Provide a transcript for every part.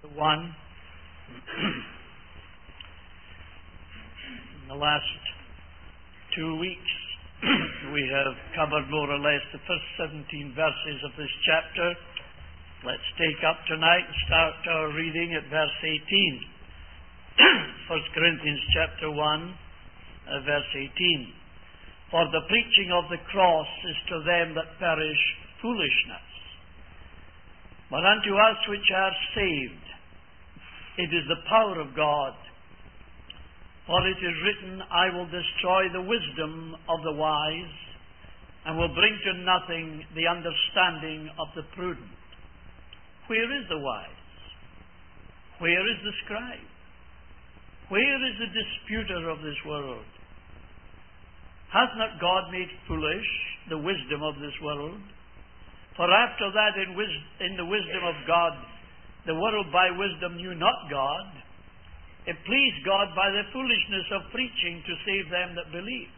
1. In the last 2 weeks, we have covered more or less the first 17 verses of this chapter. Let's take up tonight and start our reading at verse 18. 1 Corinthians chapter 1, verse 18. For the preaching of the cross is to them that perish foolishness, but unto us which are saved it is the power of God. For it is written, I will destroy the wisdom of the wise, and will bring to nothing the understanding of the prudent. Where is the wise? Where is the scribe? Where is the disputer of this world? Hath not God made foolish the wisdom of this world? For after that in the wisdom of God, the world by wisdom knew not God. It pleased God by the foolishness of preaching to save them that believe.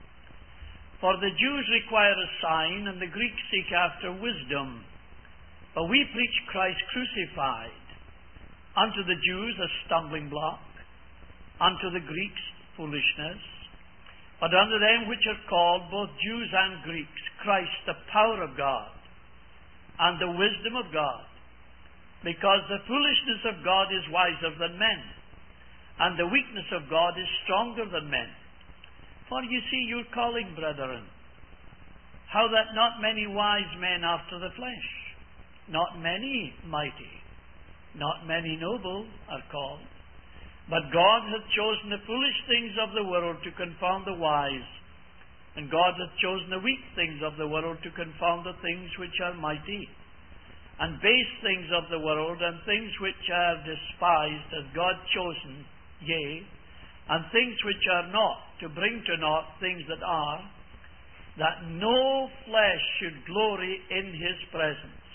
For the Jews require a sign, and the Greeks seek after wisdom. But we preach Christ crucified, unto the Jews a stumbling block, unto the Greeks foolishness. But unto them which are called, both Jews and Greeks, Christ the power of God, and the wisdom of God. Because the foolishness of God is wiser than men, and the weakness of God is stronger than men. For you see your calling, brethren, how that not many wise men after the flesh, not many mighty, not many noble are called. But God hath chosen the foolish things of the world to confound the wise, and God hath chosen the weak things of the world to confound the things which are mighty, and base things of the world, and things which are despised, hath God chosen, yea, and things which are not, to bring to naught things that are, that no flesh should glory in his presence.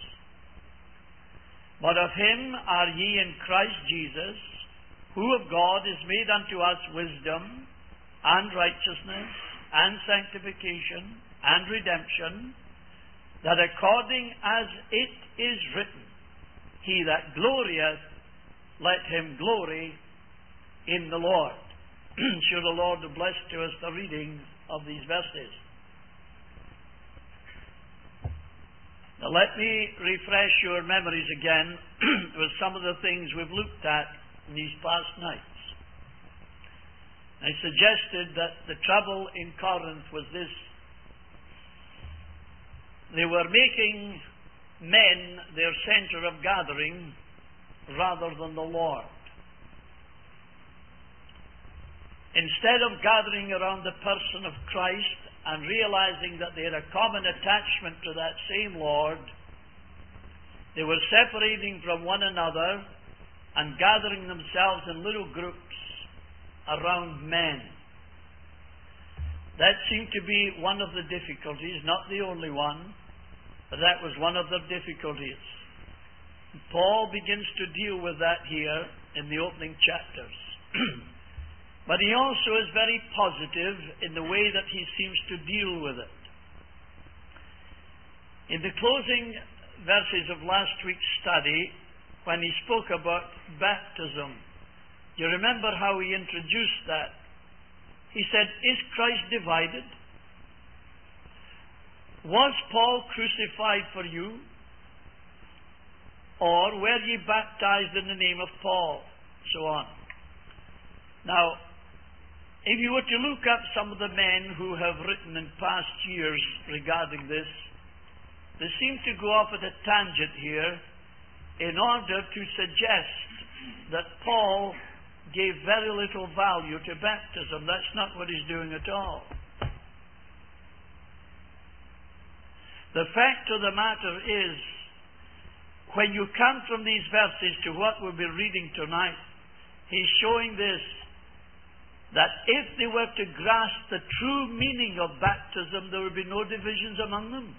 But of him are ye in Christ Jesus, who of God is made unto us wisdom, and righteousness, and sanctification, and redemption, that according as it is written, he that glorieth, let him glory in the Lord. Should the Lord bless to us the reading of these verses. Now let me refresh your memories again with some of the things we've looked at in these past nights. I suggested that the trouble in Corinth was this: they were making men their center of gathering rather than the Lord. Instead of gathering around the person of Christ and realizing that they had a common attachment to that same Lord, they were separating from one another and gathering themselves in little groups around men. That seemed to be one of the difficulties, not the only one, but that was one of the difficulties. Paul begins to deal with that here in the opening chapters. But he also is very positive in the way that he seems to deal with it. In the closing verses of last week's study, when he spoke about baptism, you remember how he introduced that? He said, is Christ divided? Was Paul crucified for you? Or were ye baptized in the name of Paul? So on. Now, if you were to look up some of the men who have written in past years regarding this, they seem to go off at a tangent here in order to suggest that Paul gave very little value to baptism. That's not what he's doing at all. The fact of the matter is, when you come from these verses to what we'll be reading tonight, he's showing this, that if they were to grasp the true meaning of baptism, there would be no divisions among them.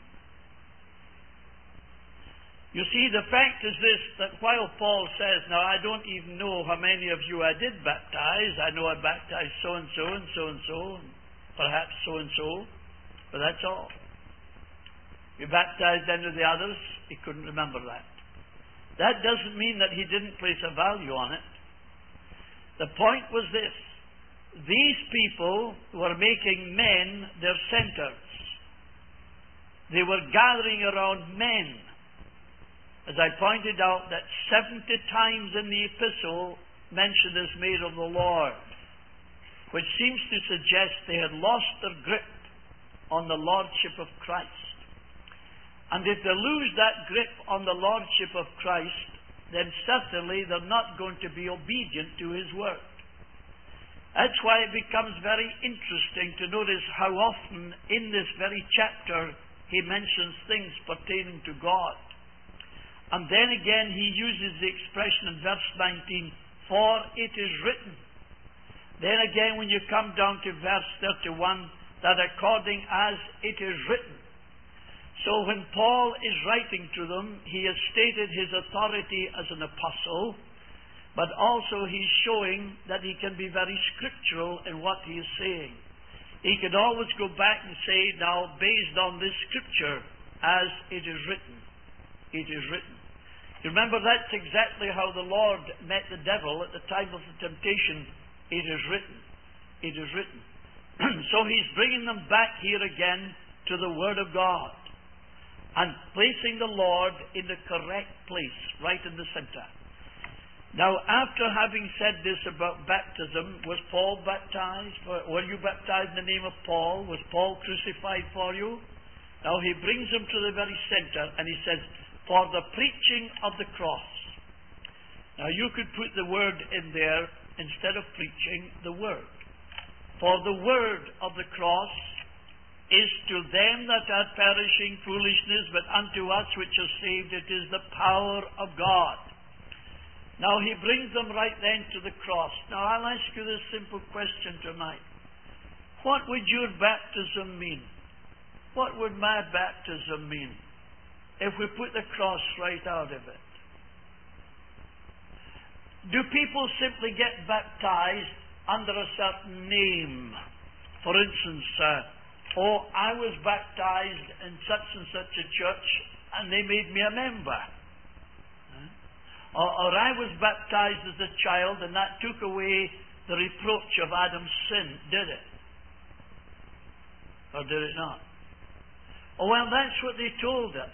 You see, the fact is this, that while Paul says, now I don't even know how many of you I did baptize, I know I baptized so-and-so and so-and-so, and perhaps so-and-so, but that's all. You baptized any of the others, he couldn't remember that. That doesn't mean that he didn't place a value on it. The point was this: these people were making men their centers. They were gathering around men. As I pointed out, that 70 times in the epistle mention is made of the Lord, which seems to suggest they had lost their grip on the Lordship of Christ. And if they lose that grip on the Lordship of Christ, then certainly they're not going to be obedient to His Word. That's why it becomes very interesting to notice how often in this very chapter he mentions things pertaining to God. And then again he uses the expression in verse 19, for it is written. Then again when you come down to verse 31, that according as it is written. So when Paul is writing to them, he has stated his authority as an apostle, but also he's showing that he can be very scriptural in what he is saying. He could always go back and say, now, based on this scripture, as it is written. It is written. You remember, that's exactly how the Lord met the devil at the time of the temptation. It is written. It is written. So he's bringing them back here again to the Word of God and placing the Lord in the correct place, right in the center. Now, after having said this about baptism, was Paul baptized? Were you baptized in the name of Paul? Was Paul crucified for you? Now, he brings them to the very center and he says, for the preaching of the cross. Now, you could put the word in there instead of preaching, the word. For the word of the cross is to them that are perishing foolishness, but unto us which are saved it is the power of God. Now he brings them right then to the cross. Now I'll ask you this simple question tonight. What would your baptism mean? What would my baptism mean if we put the cross right out of it? Do people simply get baptized under a certain name? For instance, I was baptized in such and such a church and they made me a member. Or I was baptized as a child and that took away the reproach of Adam's sin. Did it? Or did it not? Oh, well, that's what they told us.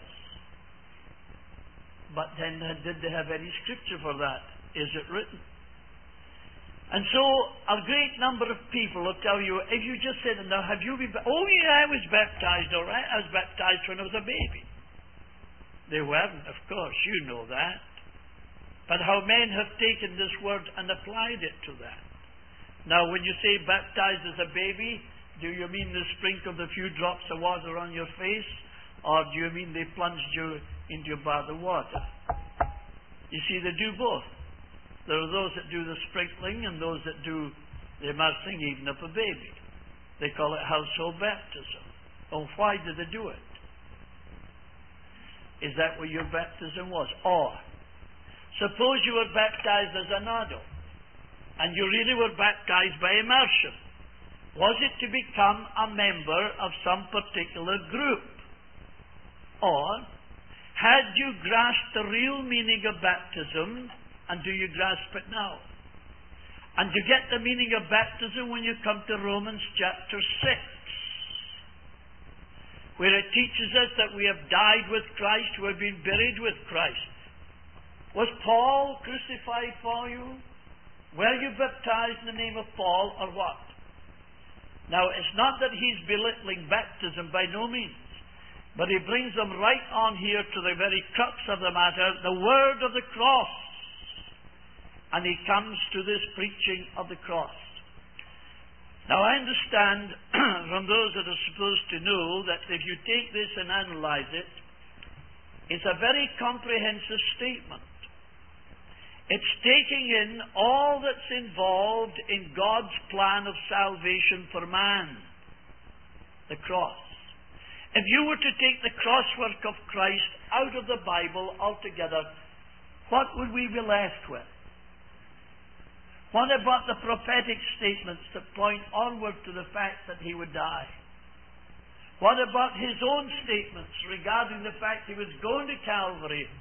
But then did they have any scripture for that? Is it written? And so a great number of people will tell you, if you just said, now have you been oh yeah, I was baptized, all right. I was baptized when I was a baby. They weren't, of course, you know that. But how men have taken this word and applied it to that. Now, when you say baptized as a baby, do you mean they sprinkled a few drops of water on your face? Or do you mean they plunged you into a bath of water? You see, they do both. There are those that do the sprinkling and those that do the immersing even of a baby. They call it household baptism. Oh, why did they do it? Is that what your baptism was? Or, suppose you were baptized as an adult, and you really were baptized by immersion. Was it to become a member of some particular group? Or, had you grasped the real meaning of baptism, and do you grasp it now? And you get the meaning of baptism when you come to Romans chapter 6, where it teaches us that we have died with Christ, we have been buried with Christ. Was Paul crucified for you? Were you baptized in the name of Paul, or what? Now, it's not that he's belittling baptism, by no means. But he brings them right on here to the very crux of the matter, the word of the cross. And he comes to this preaching of the cross. Now, I understand from those that are supposed to know that if you take this and analyze it, it's a very comprehensive statement. It's taking in all that's involved in God's plan of salvation for man. The cross. If you were to take the crosswork of Christ out of the Bible altogether, what would we be left with? What about the prophetic statements that point onward to the fact that he would die? What about his own statements regarding the fact he was going to Calvary,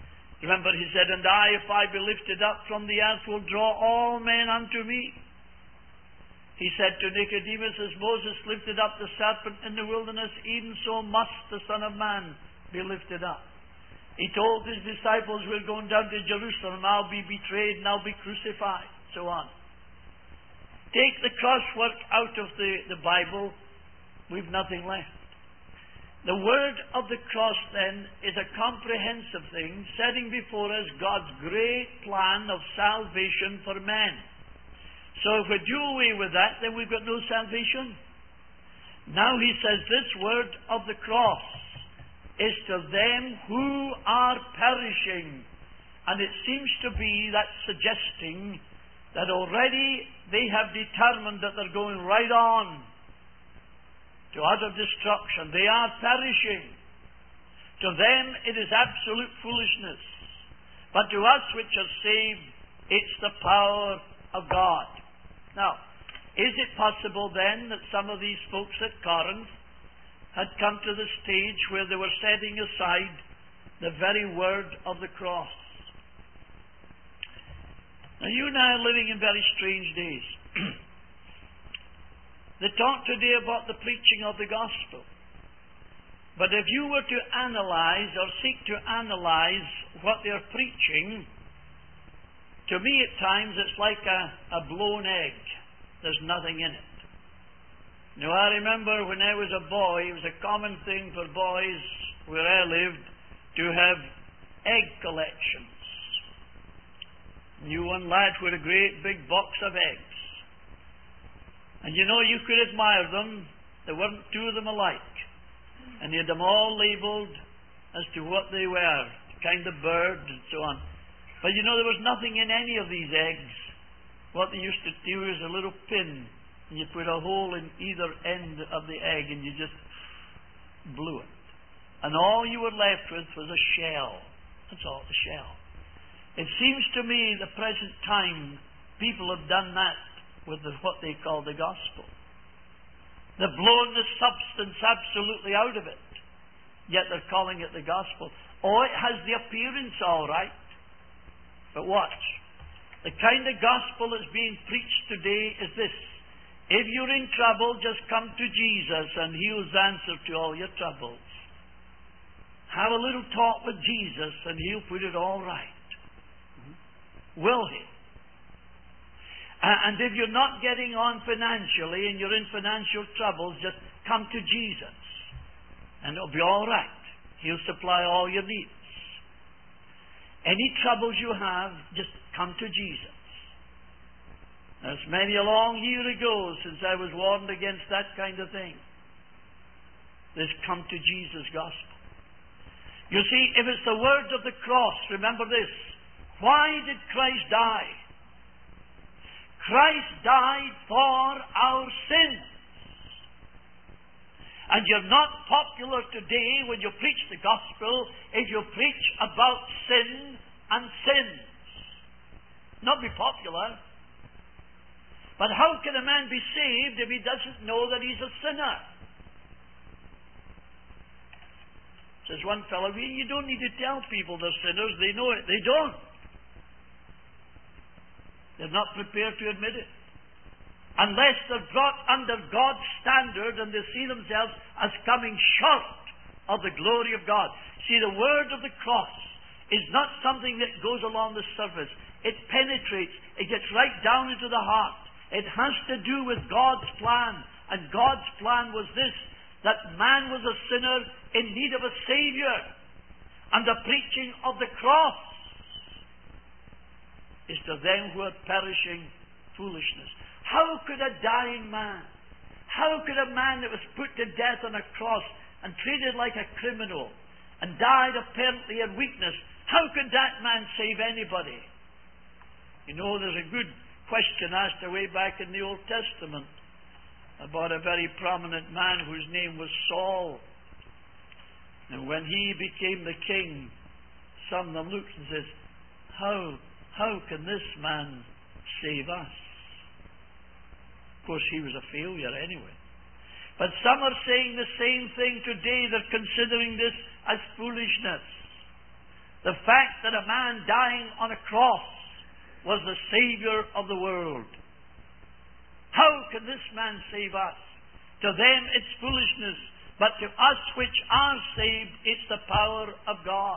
Remember, he said, "And I, if I be lifted up from the earth, will draw all men unto me." He said to Nicodemus, "As Moses lifted up the serpent in the wilderness, even so must the Son of Man be lifted up." He told his disciples, "We're going down to Jerusalem. I'll be betrayed and I'll be crucified." So on. Take the cross work out of the Bible, we've nothing left. The word of the cross, then, is a comprehensive thing, setting before us God's great plan of salvation for men. So if we do away with that, then we've got no salvation. Now he says this word of the cross is to them who are perishing. And it seems to be that suggesting that already they have determined that they're going right on to utter destruction. They are perishing. To them it is absolute foolishness. But to us which are saved, it's the power of God. Now, is it possible then that some of these folks at Corinth had come to the stage where they were setting aside the very word of the cross? Now, you and I are living in very strange days. They talk today about the preaching of the gospel. But if you were to analyze or seek to analyze what they're preaching, to me at times it's like a blown egg. There's nothing in it. Now, I remember when I was a boy, it was a common thing for boys where I lived to have egg collections. Knew one lad with a great big box of eggs. And you know, you could admire them. There weren't two of them alike. And he had them all labelled as to what they were, the kind of bird and so on. But you know, there was nothing in any of these eggs. What they used to do is a little pin, and you put a hole in either end of the egg, and you just blew it. And all you were left with was a shell. That's all, the shell. It seems to me the present time people have done that with what they call the gospel. They've blown the substance absolutely out of it, yet they're calling it the gospel. Oh, it has the appearance all right. But watch. The kind of gospel that's being preached today is this: if you're in trouble, just come to Jesus and He'll answer to all your troubles. Have a little talk with Jesus and He'll put it all right. Will He? And if you're not getting on financially and you're in financial troubles, just come to Jesus and it'll be all right. He'll supply all your needs. Any troubles you have, just come to Jesus. There's many a long year ago since I was warned against that kind of thing. This come to Jesus gospel. You see, if it's the words of the cross, remember this: why did Christ die? Christ died for our sins. And you're not popular today when you preach the gospel if you preach about sin and sins. Not be popular. But how can a man be saved if he doesn't know that he's a sinner? Says one fellow, you don't need to tell people they're sinners. They know it. They don't. They're not prepared to admit it. Unless they're brought under God's standard and they see themselves as coming short of the glory of God. See, the word of the cross is not something that goes along the surface. It penetrates. It gets right down into the heart. It has to do with God's plan. And God's plan was this: that man was a sinner in need of a Savior. And the preaching of the cross is to them who are perishing foolishness. How could a dying man, how could a man that was put to death on a cross and treated like a criminal and died apparently in weakness, how could that man save anybody? You know, there's a good question asked away back in the Old Testament about a very prominent man whose name was Saul. And when he became the king, some of them looked and says, how can this man save us? Of course, he was a failure anyway. But some are saying the same thing today. They're considering this as foolishness. The fact that a man dying on a cross was the Savior of the world. How can this man save us? To them it's foolishness, but to us which are saved it's the power of God.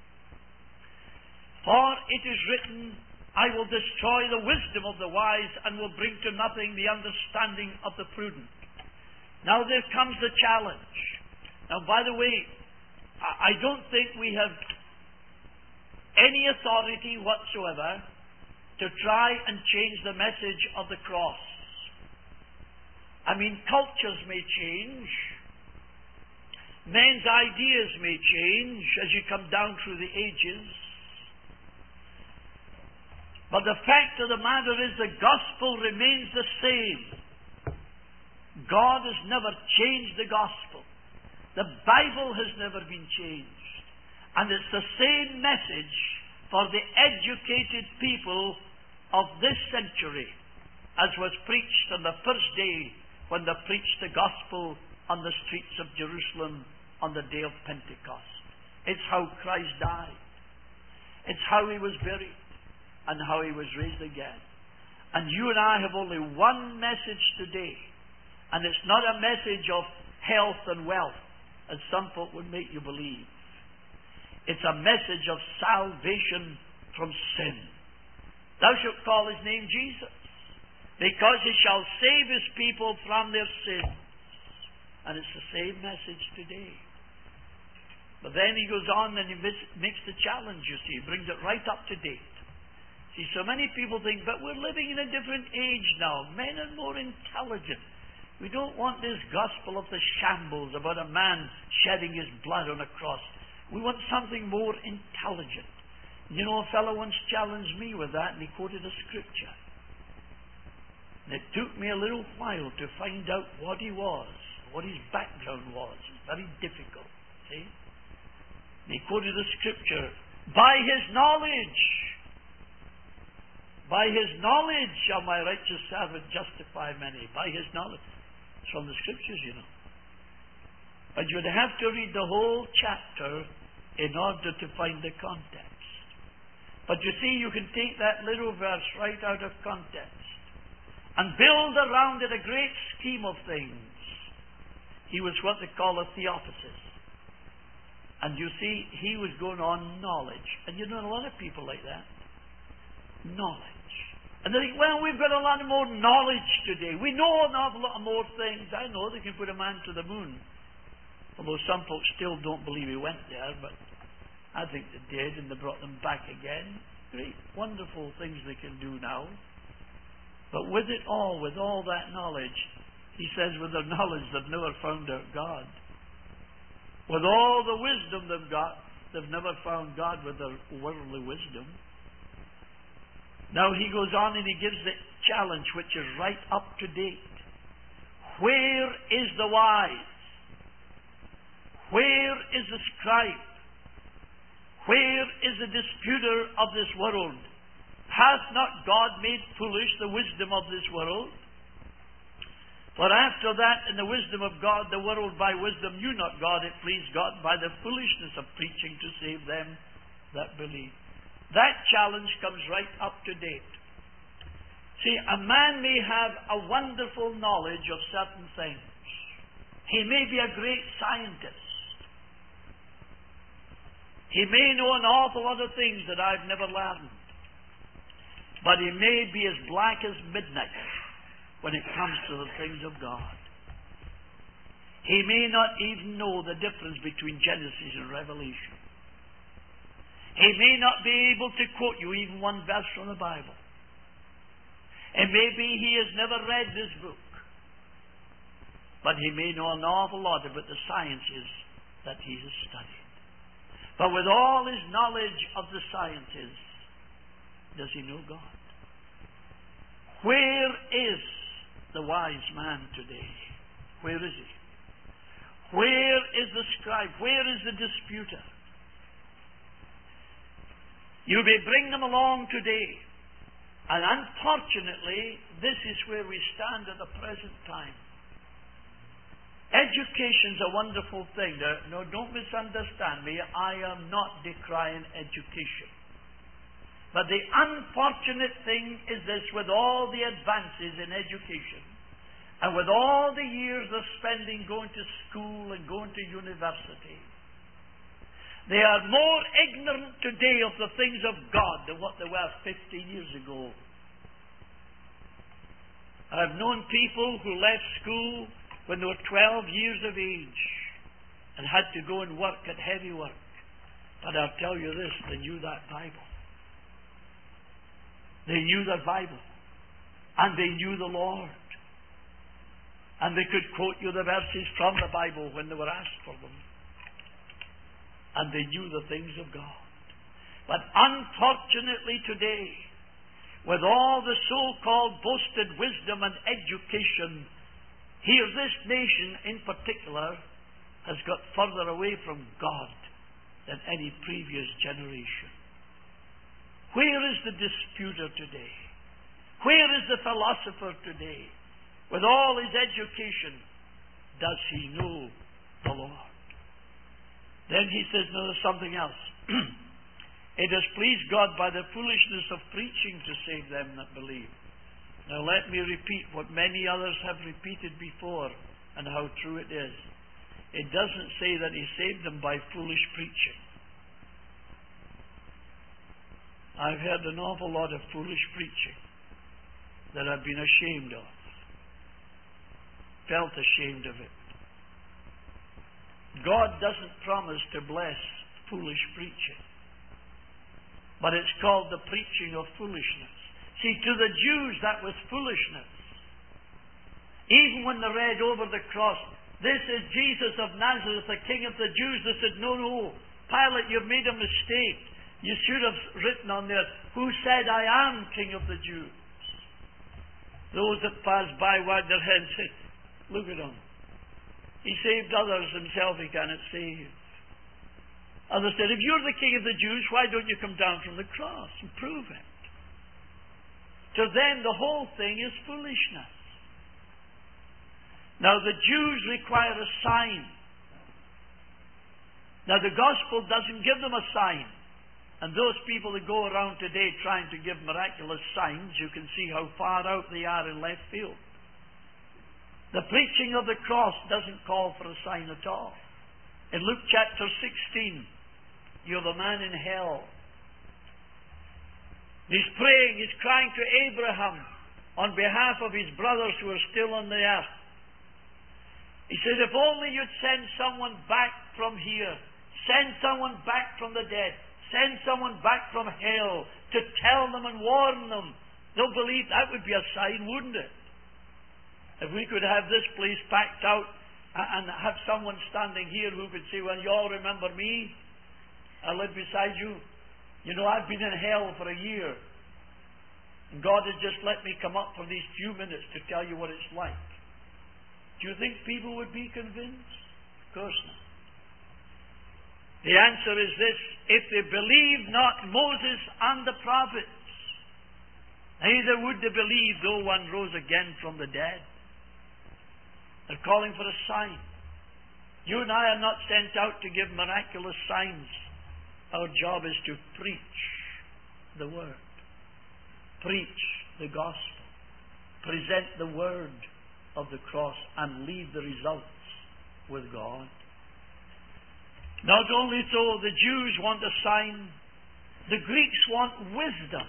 For it is written, I will destroy the wisdom of the wise and will bring to nothing the understanding of the prudent. Now there comes the challenge. Now, by the way, I don't think we have any authority whatsoever to try and change the message of the cross. I mean, cultures may change. Men's ideas may change as you come down through the ages. But the fact of the matter is the gospel remains the same. God has never changed the gospel. The Bible has never been changed. And it's the same message for the educated people of this century as was preached on the first day when they preached the gospel on the streets of Jerusalem on the day of Pentecost. It's how Christ died. It's how He was buried and how He was raised again. And you and I have only one message today. And it's not a message of health and wealth, as some folk would make you believe. It's a message of salvation from sin. Thou shalt call His name Jesus, because He shall save His people from their sins. And it's the same message today. But then he goes on and he makes the challenge, you see. He brings it right up to date. See, so many people think, but we're living in a different age now. Men are more intelligent. We don't want this gospel of the shambles about a man shedding his blood on a cross. We want something more intelligent. You know, a fellow once challenged me with that, and he quoted a scripture. And it took me a little while to find out what he was, what his background was. It's very difficult, see? And he quoted a scripture, by his knowledge shall my righteous servant justify many. By his knowledge. It's from the scriptures, you know. But you would have to read the whole chapter in order to find the context. But you see, you can take that little verse right out of context and build around it a great scheme of things. He was what they call a theophysist. And you see, he was going on knowledge. And you know a lot of people like that. Knowledge. And they think, well, we've got a lot more knowledge today. We know an awful lot more things. I know they can put a man to the moon. Although some folks still don't believe he went there, but I think they did, and they brought them back again. Great, wonderful things they can do now. But with it all, with all that knowledge, he says with their knowledge they've never found out God. With all the wisdom they've got, they've never found God with their worldly wisdom. Now he goes on and he gives the challenge which is right up to date. Where is the wise? Where is the scribe? Where is the disputer of this world? Hath not God made foolish the wisdom of this world? For after that, in the wisdom of God, the world by wisdom knew not God, it pleased God by the foolishness of preaching to save them that believe. That challenge comes right up to date. See, a man may have a wonderful knowledge of certain things. He may be a great scientist. He may know an awful lot of things that I've never learned. But he may be as black as midnight when it comes to the things of God. He may not even know the difference between Genesis and Revelation. He may not be able to quote you even one verse from the Bible. And maybe he has never read this book. But he may know an awful lot about the sciences that he has studied. But with all his knowledge of the sciences, does he know God? Where is the wise man today? Where is he? Where is the scribe? Where is the disputer? You may bring them along today. And unfortunately, this is where we stand at the present time. Education's a wonderful thing. No, don't misunderstand me. I am not decrying education. But the unfortunate thing is this: with all the advances in education, and with all the years of spending going to school and going to university, they are more ignorant today of the things of God than what they were 50 years ago. I've known people who left school when they were 12 years of age and had to go and work at heavy work. But I'll tell you this, they knew that Bible. They knew the Bible. And they knew the Lord. And they could quote you the verses from the Bible when they were asked for them. And they knew the things of God. But unfortunately today, with all the so-called boasted wisdom and education, here this nation in particular has got further away from God than any previous generation. Where is the disputer today? Where is the philosopher today? With all his education, does he know the Lord? Then he says, no, there's something else. It has pleased God by the foolishness of preaching to save them that believe. Now let me repeat what many others have repeated before and how true it is. It doesn't say that he saved them by foolish preaching. I've heard an awful lot of foolish preaching that I've been ashamed of. Felt ashamed of it. God doesn't promise to bless foolish preaching. But it's called the preaching of foolishness. See, to the Jews that was foolishness. Even when they read over the cross, this is Jesus of Nazareth, the King of the Jews, they said, no, Pilate, you've made a mistake. You should have written on there, who said I am King of the Jews? Those that passed by wagged their heads and said, look at him. He saved others, himself he cannot save. Others said, if you're the King of the Jews, why don't you come down from the cross and prove it? To them, the whole thing is foolishness. Now, the Jews require a sign. Now, the gospel doesn't give them a sign. And those people that go around today trying to give miraculous signs, you can see how far out they are in left field. The preaching of the cross doesn't call for a sign at all. In Luke chapter 16, you have a man in hell. He's praying, he's crying to Abraham on behalf of his brothers who are still on the earth. He says, if only you'd send someone back from here, send someone back from the dead, send someone back from hell to tell them and warn them. They'll believe. That would be a sign, wouldn't it? If we could have this place packed out and have someone standing here who could say, well, you all remember me? I live beside you. You know, I've been in hell for a year. And God has just let me come up for these few minutes to tell you what it's like. Do you think people would be convinced? Of course not. The answer is this: if they believe not Moses and the prophets, neither would they believe though one rose again from the dead. They're calling for a sign. You and I are not sent out to give miraculous signs. Our job is to preach the Word. Preach the gospel. Present the Word of the cross and leave the results with God. Not only so, the Jews want a sign, the Greeks want wisdom.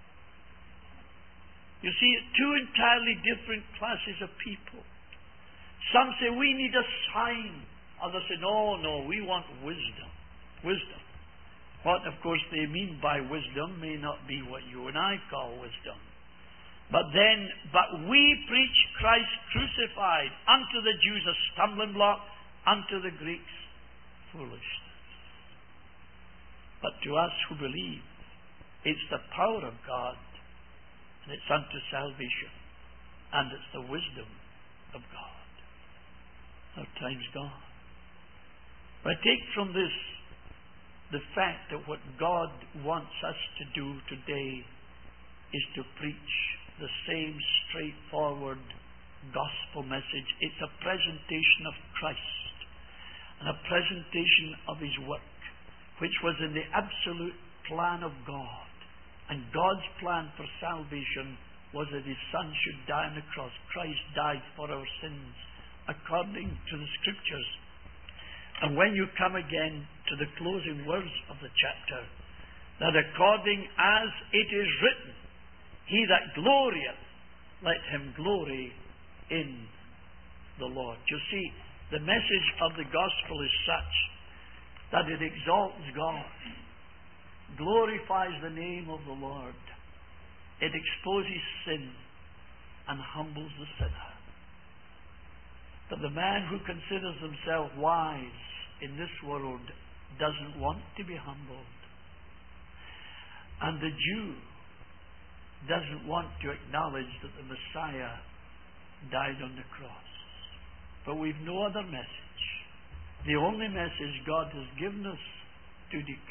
You see, two entirely different classes of people. Some say we need a sign. Others say, no, we want wisdom. Wisdom. What, of course, they mean by wisdom may not be what you and I call wisdom. But we preach Christ crucified, unto the Jews a stumbling block, unto the Greeks foolishness. But to us who believe, it's the power of God, and it's unto salvation, and it's the wisdom of God. Our time's gone. But I take from this the fact that what God wants us to do today is to preach the same straightforward gospel message. It's a presentation of Christ and a presentation of His work, which was in the absolute plan of God. And God's plan for salvation was that His Son should die on the cross. Christ died for our sins according to the Scriptures. And when you come again to the closing words of the chapter, that according as it is written, he that glorieth, let him glory in the Lord. You see, the message of the gospel is such that it exalts God, glorifies the name of the Lord. It exposes sin and humbles the sinner. But the man who considers himself wise in this world doesn't want to be humbled. And the Jew doesn't want to acknowledge that the Messiah died on the cross. But we've no other message. The only message God has given us to declare